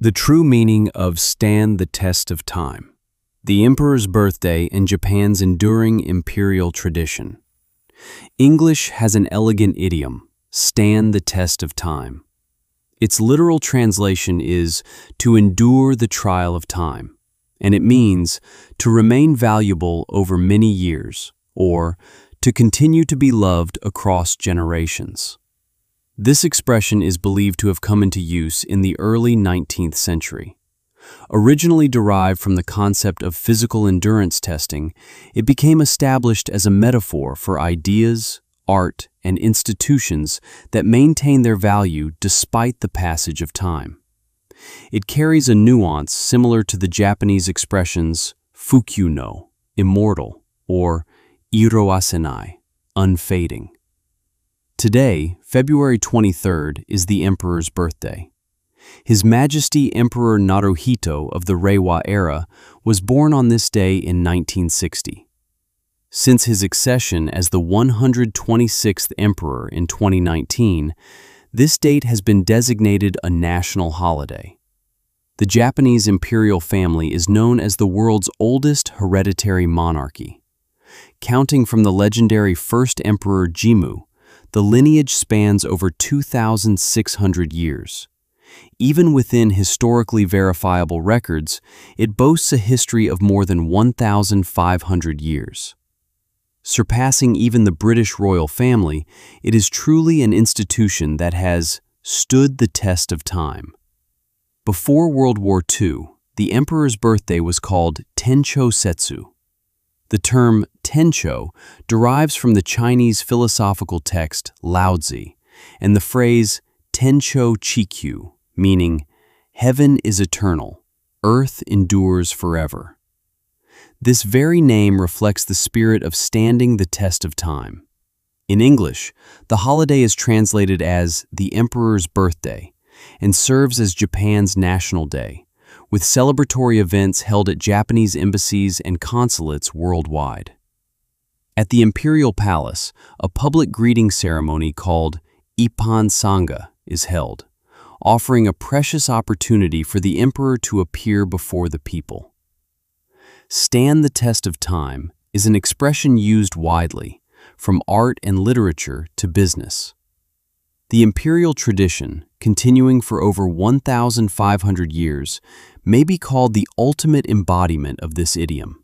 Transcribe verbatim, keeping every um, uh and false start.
The true meaning of stand the test of time. The emperor's birthday and Japan's enduring imperial tradition. English has an elegant idiom, stand the test of time. Its literal translation is to endure the trial of time, and it means to remain valuable over many years, or to continue to be loved across generations. This expression is believed to have come into use in the early nineteenth century. Originally derived from the concept of physical endurance testing, it became established as a metaphor for ideas, art, and institutions that maintain their value despite the passage of time. It carries a nuance similar to the Japanese expressions fukyu no, immortal, or iroasenai, unfading. Today, February twenty-third, is the emperor's birthday. His Majesty Emperor Naruhito of the Reiwa era was born on this day in nineteen sixty. Since his accession as the one hundred twenty-sixth emperor in twenty nineteen, this date has been designated a national holiday. The Japanese imperial family is known as the world's oldest hereditary monarchy. Counting from the legendary first emperor Jimmu, the lineage spans over two thousand six hundred years. Even within historically verifiable records, it boasts a history of more than one thousand five hundred years. Surpassing even the British royal family, it is truly an institution that has stood the test of time. Before World War Two, the emperor's birthday was called Tencho Setsu. The term Tencho derives from the Chinese philosophical text Laozi and the phrase Tencho Chikyu, meaning heaven is eternal, earth endures forever. This very name reflects the spirit of standing the test of time. In English, the holiday is translated as the Emperor's Birthday and serves as Japan's national day, with celebratory events held at Japanese embassies and consulates worldwide. At the Imperial Palace, a public greeting ceremony called Ippan Sanga is held, offering a precious opportunity for the emperor to appear before the people. Stand the test of time is an expression used widely, from art and literature to business. The imperial tradition, continuing for over one thousand five hundred years, may be called the ultimate embodiment of this idiom.